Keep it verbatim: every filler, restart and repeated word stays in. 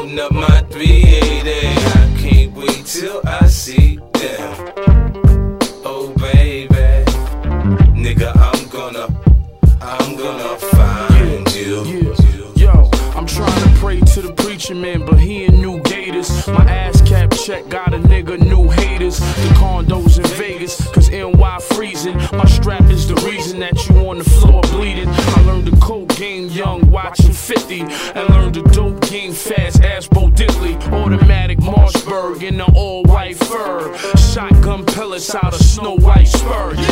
loading up my three eighty. I can't wait till I see them. Oh baby, nigga, I'm gonna, I'm gonna find you. Yeah. Yo, I'm trying to pray to the preacher man, but he in New Gators. My ass cap check got a nigga new haters. The condos in Vegas, cause N Y freezing. My strap is the reason that you on the floor bleeding. I learned the coke game young, watching fifty, and learned the dope game fast, ass Bo Diddley. Automatic Marshburg in the all white fur. Shotgun pellets out of Snow White spur.